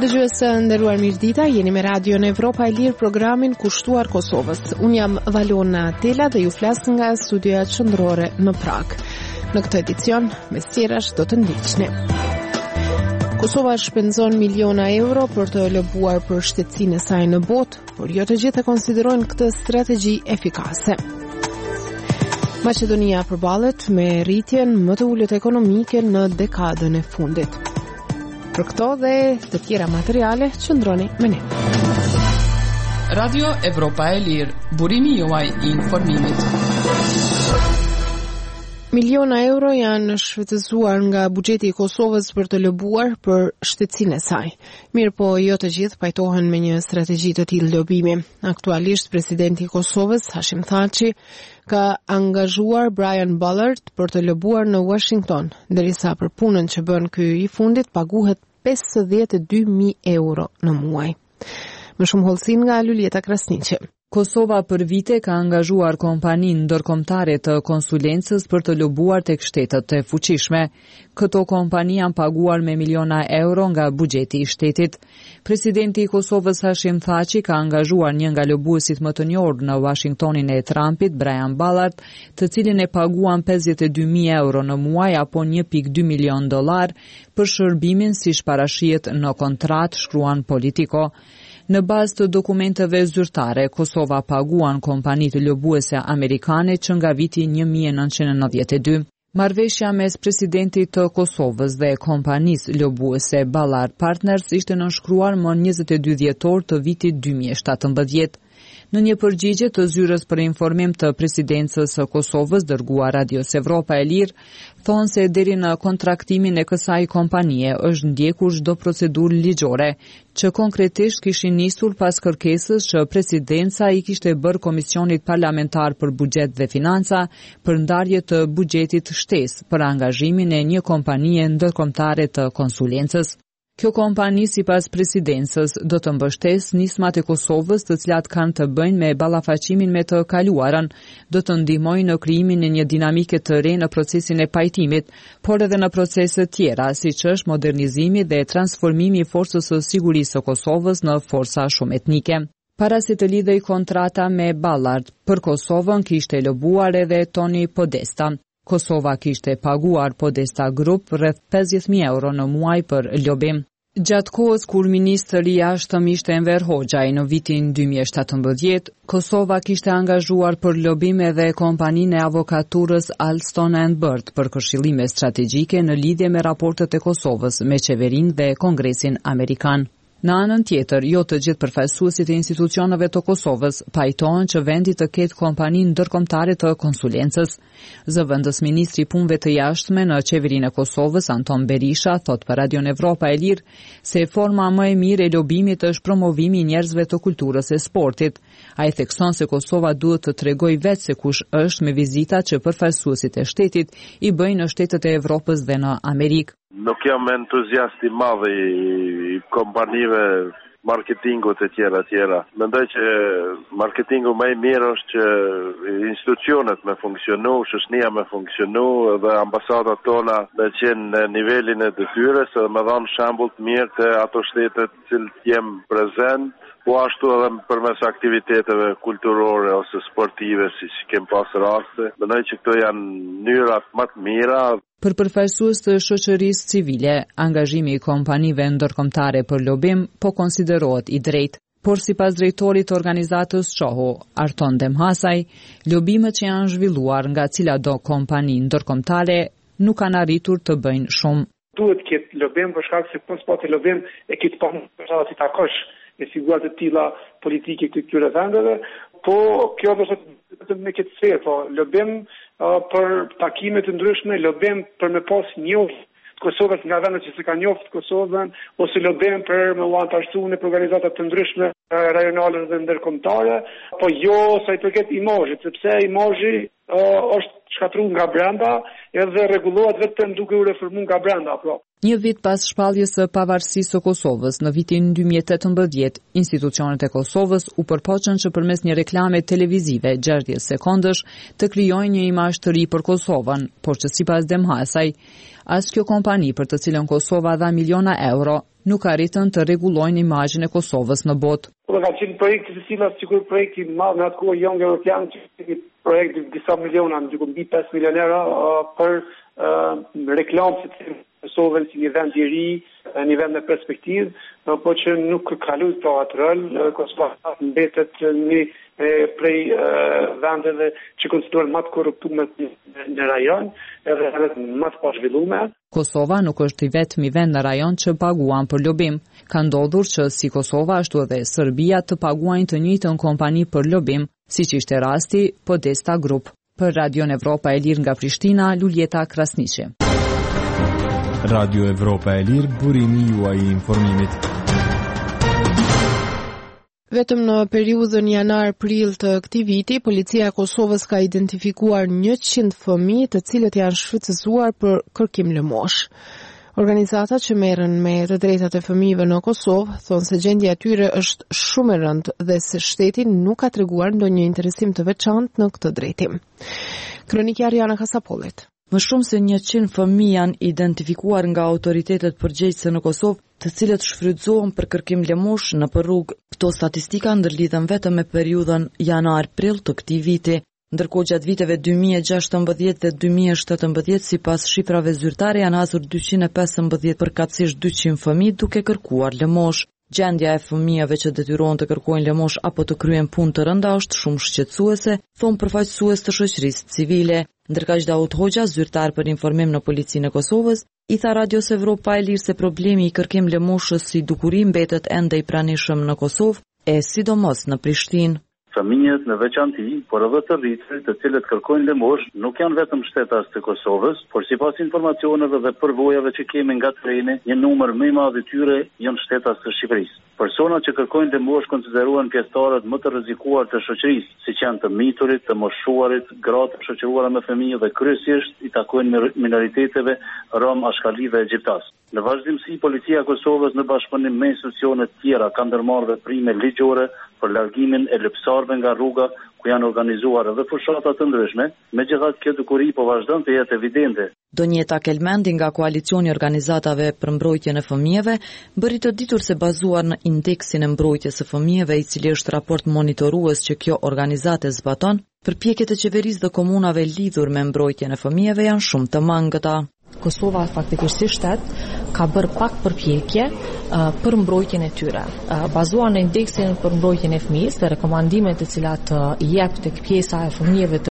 Dëgjues të nderuar, mirëdita, jeni me Radion Evropa e Lirë, programin kushtuar Kosovës. Unë jam Valona Tela dhe ju flas nga studioja qendrore në Prag. Në këtë edicion, mes tjerash do të ndiqni. Kosova shpenzon miliona euro për të lobuar për shtetësinë e saj në botë, por jo të gjithë e konsiderojnë këtë strategji efikase. Maqedonia përballet me rritjen më të ulët ekonomike në dekadën e fundit. Për këto dhe të tjera materiale, qëndroni me ne. Radio Evropa e Lirë, burimi juaj I informimit. Miliona euro janë shfrytëzuar nga buxheti I Kosovës për të lobuar për shtetësinë e saj. Mirë po, jo të gjithë pajtohen me një strategji të tillë lobimi. Aktualisht, presidenti I Kosovës, Hashim Thaçi, ka angazhuar Brian Bullard për të lobuar në Washington, ndërsa për punën që bën ky I fundit paguhet 52.000 euro në muaj. Më shumë hollësin nga Lulieta Krasniqi. Kosova për vite ka angazhuar kompaninë ndërkombëtare të konsulencës për të lobuar tek shtetet e fuqishme. Këto kompani janë paguar me miliona euro nga buxheti I shtetit. Presidenti I Kosovës Hashim Thaçi ka angazhuar një nga lobuesit më të njohur në Washingtonin e Trumpit, Brian Bullard, të cilin e paguan 52.000 euro në muaj apo 1.2 milion dollar për shërbimin siç parashihet në kontratë, shkruan Politico. Në bazë të dokumenteve zyrtare, Kosova paguan kompanitë lobuese amerikane që nga viti 1992. Marrëveshja mes presidentit të Kosovës dhe kompanisë lobuese Ballard Partners ishte nënshkruar më 22 dhjetor të vitit 2017. Në një përgjigje të zyrës për informim të presidencës së Kosovës dërguar Radios Evropa e Lirë, thonë se deri në kontraktimin e kësaj kompanie është ndjekur çdo procedurë ligjore, që konkretisht kishin nisur pas kërkesës që presidenca I kishte bërë Komisionit Parlamentar për Buxhet dhe Financa për ndarje të buxhetit shtesë për angazhimin e një kompanie ndërkombëtare të konsulencës. Kjo kompani, sipas presidencës, do të mbështesë nismat e Kosovës, të cilat kanë të bëjnë me ballafaqimin me të kaluarën, do të ndihmojnë në krijimin e një dinamike të re në procesin e pajtimit, por edhe në procese tjera, siç është modernizimi dhe transformimi I forcës së sigurisë së Kosovës në forca shumë etnike. Para se të lidhej kontrata me Ballard, për Kosovën kishte lobuar edhe Toni Podesta. Kosova kishte paguar Podesta Group rreth 50.000 euro në muaj për lobim. Gjatë kohës kur ministri I jashtëm ishte Enver Hoxhaj në vitin 2017, Kosova kishte angazhuar për lobim edhe kompaninë e avokaturës Alston & Bird për këshillime strategjike në lidhje me raportet e Kosovës me qeverinë dhe Kongresin Amerikan. Në anën tjetër, jo të gjithë përfaqësuesit e institucioneve të Kosovës pajtohen që vendi të ketë kompani ndërkombëtare të konsulencës. Zëvendës ministri I punëve të jashtme në qeverinë e Kosovës, Anton Berisha, thot për Radion Evropa e Lirë se forma më e mirë e lobimit është promovimi I njerëzve të kulturës e sportit. Ai thekson se Kosova duhet të tregojë vetë se kush është me vizitat që përfaqësuesit e shtetit I bëjnë në shtetet e Evropës dhe në Amerikë. Nuk jam entuziast I madh I kompanive marketingut e tjera. Mendoj që marketingu më I mirë është që institucionet me funksionu, shoqënia me funksionu dhe ambasadat tona me qenë në nivelin e detyres dhe me dhanë shembull të mirë të ato shtetet cilët jem prezent, po ashtu edhe përmes aktiviteteve kulturore ose sportive si që kem pas raste. Mendoj që këto janë mënyrat më të mira. Për përfaqësues të shoqërisë civile, angazhimi I kompanive ndërkombëtare për lobim po konsiderohet I drejtë, por sipas drejtorit të organizatës Çohu, Arton Demhasaj, lobimet që janë zhvilluar nga cilado kompani ndërkombëtare nuk kanë arritur të bëjnë shumë. Duhet të ketë lobim për shkak se po s'po të lobim e këtë pa personat I takosh me figurat të tilla politike këtyre vendeve, po kjo do të me këtë sferë, po lobim për takime të ndryshme, lobim për me pas njohje Kosovës nga vendet që se ka njoft Kosovën, ose lobim për me u antarësu në organizata të ndryshme rajonale dhe ndërkombëtare, po jo sa I përket imazhit, sepse imazhi është shkatruar nga brenda edhe rregullohet vetëm duke u reformuar nga brenda, po. Një vit pas shpalljes së pavarësisë së Kosovës në vitin 2018, institucionet e Kosovës u përpoqën që përmes një reklame televizive 60 sekondësh të krijojnë një imazh të ri për Kosovën, por që sipas Demhasaj, as kjo kompani për të cilën Kosova dha miliona euro nuk arritën të rregullojnë imazhin e Kosovës në botë. Ka qenë projekti të cilat sikur projekti i madh në atë kohë Young European, projekt disa miliona, mbi 5 milionë euro për reklamë të Kosovën si një vend i ri, një vend me perspektivë, po që nuk kaloi pra atë rol. Kosova mbetet një prej vendeve që konsiderohen më të korruptuara në rajon, edhe më të pazhvilluara. Kosova nuk është i vetmi vend në rajon që paguan për lobim. Ka ndodhur që si Kosova ashtu edhe Serbia të paguajnë të njëjtën kompani për lobim, siç ishte rasti Podesta Group. Për Radion Evropa e Lirë nga Prishtina, Luljeta Krasniqi. Radio Evropa e Lirë, burimi juaj i informimit. Vetëm në periudhën janar-prill të këtij viti, policia e Kosovës ka identifikuar 100 fëmijë të cilët janë shfrytëzuar për kërkim lëmosh. Organizatat që merren me të drejtat e fëmijëve në Kosovë thonë se gjendja e tyre është shumë e rëndë dhe se shteti nuk ka treguar ndonjë interesim të veçantë në këtë drejtim. Kronikja Ariana Kasapollit. Më shumë se 100 fëmijë janë identifikuar nga autoritetet përgjegjëse në Kosovë, të cilët shfrytëzohen për kërkim lëmosh në rrugë. Këto statistika ndërlidhen vetëm me periudhën janar-prill të këtij viti, ndërkohë gjatë viteve 2016 dhe 2017 sipas shifrave zyrtare janë hasur 215 përkatësisht 200 fëmijë duke kërkuar lëmosh. Gjendja e fëmijëve që detyrohen të kërkojnë lëmosh apo të kryejnë punë të rënda është shumë shqetësuese, thon përfaqësues të shoqërisë civile. Ndërkaq Daud Hoxha, zyrtar për informim në Policinë e Kosovës, i tha Radios Evropa e Lirë se problemi i kërkim lëmoshës si dukuri mbetet ende i pranishëm në Kosovë, e sidomos në Prishtinë. Fëmijët në veçanti, por edhe të rritërit të cilët kërkojnë lëmosh, nuk janë vetëm shtetas të Kosovës, por sipas informacioneve dhe përvojave që kemi nga treni, një numër më i madh i tyre janë shtetas të Shqipërisë. Personat që kërkojnë lëmosh konsiderohen pjesëtarët më të rrezikuar të shoqërisë, siç janë të miturit, të moshuarit, gratë të shoqëruara me fëmijë dhe kryesisht i takojnë minoriteteve rom, ashkali dhe egjiptas. Në vazhdimsi, policia e Kosovës në bashkëpunim me institucionet tjera ka ndërmarrë veprime ligjore për largimin e lëpsarëve nga rruga ku janë organizuar edhe fushata të ndryshme, megjithatë kjo dukuri po vazhdon të jetë evidente. Donjeta Kelmendi nga koalicioni i organizatave për mbrojtjen e fëmijëve bëri të ditur se bazuar në indeksin e mbrojtjes së fëmijëve, i cili është raport monitorues që kjo organizate zbaton, përpjekjet e qeverisë dhe komunave lidhur me mbrojtjen e fëmijëve janë shumë të mangëta. Kosova faktikisht si shtet ka bërë pak përpjekje për mbrojtjen e tyre. Bazuar në indeksin për mbrojtjen e fëmijës dhe rekomandimet të cilat i jep tek pjesa e fëmijëve